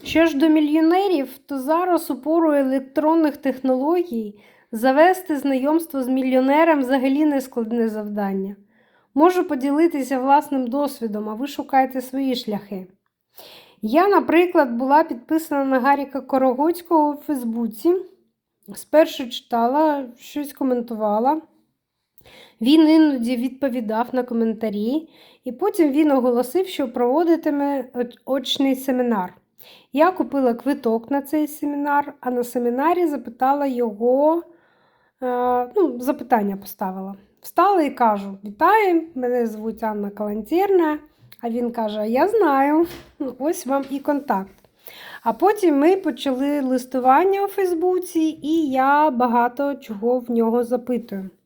Що ж до мільйонерів, то зараз у пору електронних технологій завести знайомство з мільйонером взагалі не складне завдання. Можу поділитися власним досвідом, а ви шукаєте свої шляхи. Я, наприклад, була підписана на Гаріка Корогоцького у Фейсбуці. Спершу читала, щось коментувала. Він іноді відповідав на коментарі, і потім він оголосив, що проводитиме очний семінар. Я купила квиток на цей семінар, а на семінарі запитала його, запитання поставила. Встала і кажу: вітаю, мене звуть Анна Калантєрна. А він каже: я знаю, ось вам і контакт. А потім ми почали листування у Фейсбуці, і я багато чого в нього запитую.